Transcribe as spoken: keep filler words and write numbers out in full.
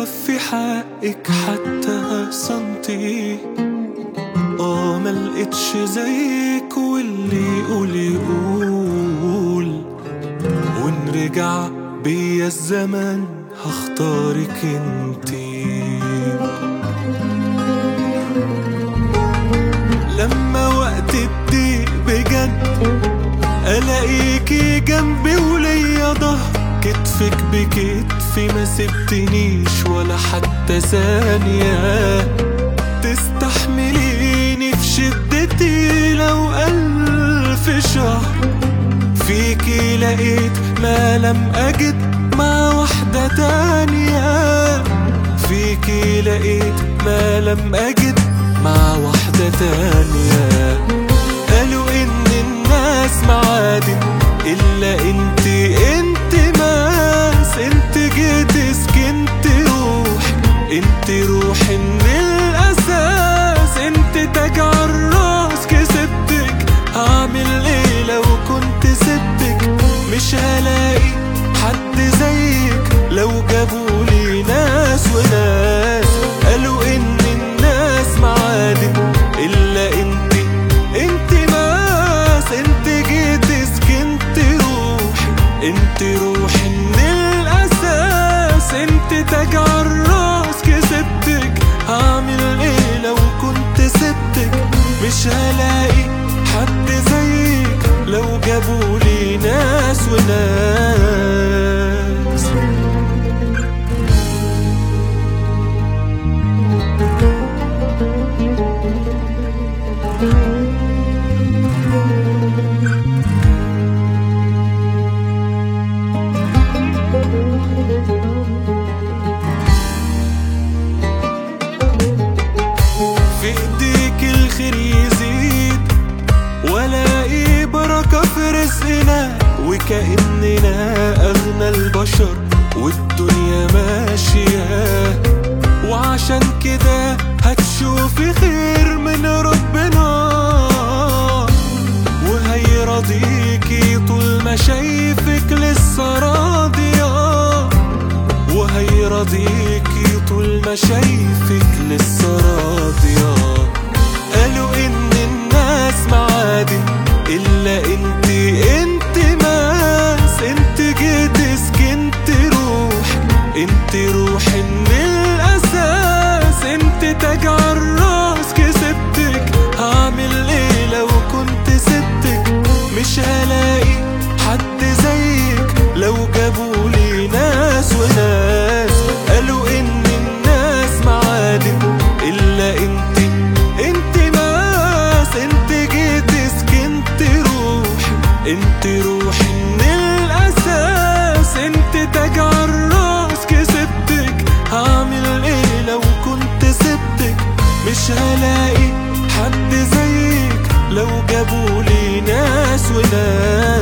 يوفي حقك حتى سنتي. اه ملقتش زيك واللي يقول يقول، ونرجع بيا الزمن هختارك انتي. لما وقت الضيق بجد الاقيكي جنبي وليا ضهر، كتفك بكتفي ما سبتنيش ولا حتى ثانية. تستحمليني في شدتي لو ألف شهر، فيكي لقيت ما لم أجد مع واحدة تانية. فيكي لقيت ما لم أجد مع واحدة تانية. قالوا إن الناس معادن إلا انتي انتي ماس. انتي جيتي سكنتي روحي، انتي روحي من الأساس. انتي تاج عالراس كسبتك، هعمل ايه لو كنت سبتك؟ مش هلاقي حد زيك لو جابولي ناس وناس. قالوا ان الناس معادن الا انتي انتي ماس. انتي جيتي سكنتي روحي، انتي روحي من الأساس. انتي تاج عالراس كسبتك، هعمل ايه لو كنت سبتك؟ مش هلاقي حد زيك لو جابولي ناس وناس. في ايديك الخير يزيد والاقي بركة في رزقنا، وكأننا اغنى البشر والدنيا ماشية. وعشان كده هتشوفي خير من ربنا، وهيرضيكي طول ما شايفك لسه راضية. وهيرضيكي طول ما شايفك لسه راضية. قالوا ان الناس معادن الا انتي انتي ماس. انتي جيتي سكنتي روحي، انتي روحي من الأساس. انتي تاج عالراس كسبتك، هعمل ايه لو كنت سبتك؟ مش هلاقي حد زيك لو جابولي ناس وناس. قالوا ان الناس معادن الا انتي انتي ماس. انتي جيتي سكنتي روحي، انتي روحي من الأساس. انتي تاج عالراس كسبتك، هعمل ايه لو كنت سبتك؟ مش هلاقي حد زيك لو جابولي ناس وناس.